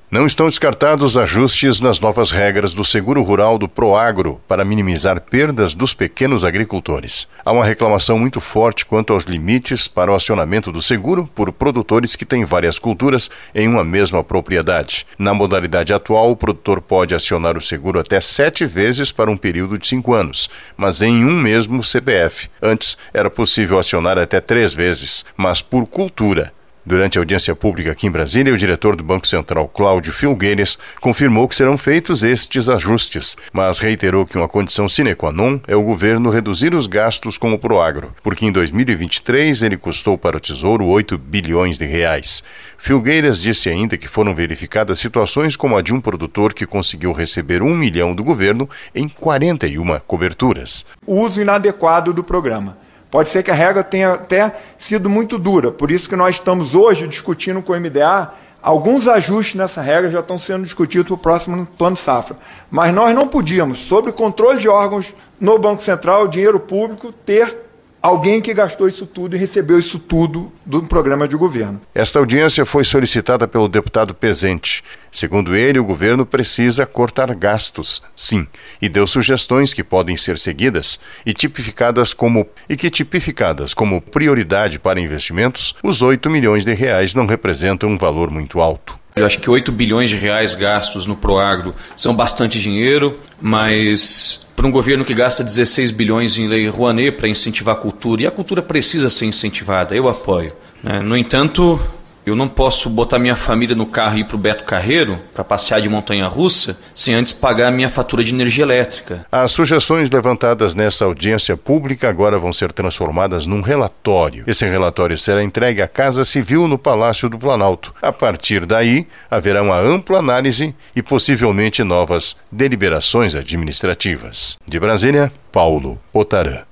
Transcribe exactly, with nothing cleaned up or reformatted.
Não estão descartados ajustes nas novas regras do seguro rural do Proagro para minimizar perdas dos pequenos agricultores. Há uma reclamação muito forte quanto aos limites para o acionamento do seguro por produtores que têm várias culturas em uma mesma propriedade. Na modalidade atual, o produtor pode acionar o seguro até sete vezes para um período de cinco anos, mas em um mesmo C P F. Antes, era possível acionar até três vezes, mas por cultura. Durante a audiência pública aqui em Brasília, o diretor do Banco Central, Cláudio Filgueiras, confirmou que serão feitos estes ajustes, mas reiterou que uma condição sine qua non é o governo reduzir os gastos com o Proagro, porque em dois mil e vinte e três ele custou para o Tesouro oito bilhões de reais. Filgueiras disse ainda que foram verificadas situações como a de um produtor que conseguiu receber um milhão do governo em quarenta e uma coberturas. O uso inadequado do programa. Pode ser que a regra tenha até sido muito dura, por isso que nós estamos hoje discutindo com o M D A, alguns ajustes nessa regra já estão sendo discutidos para o próximo Plano Safra. Mas nós não podíamos, sob controle de órgãos no Banco Central, dinheiro público, ter alguém que gastou isso tudo e recebeu isso tudo do programa de governo. Esta audiência foi solicitada pelo deputado Pezente. Segundo ele, o governo precisa cortar gastos, sim, e deu sugestões que podem ser seguidas e tipificadas como e que tipificadas como prioridade para investimentos, os oito milhões de reais não representam um valor muito alto. Eu acho que oito bilhões de reais gastos no Proagro são bastante dinheiro, mas para um governo que gasta dezesseis bilhões em Lei Rouanet para incentivar a cultura, e a cultura precisa ser incentivada, eu apoio. Né? No entanto, eu não posso botar minha família no carro e ir para o Beto Carreiro para passear de montanha-russa sem antes pagar a minha fatura de energia elétrica. As sugestões levantadas nessa audiência pública agora vão ser transformadas num relatório. Esse relatório será entregue à Casa Civil no Palácio do Planalto. A partir daí, haverá uma ampla análise e possivelmente novas deliberações administrativas. De Brasília, Paulo Otarã.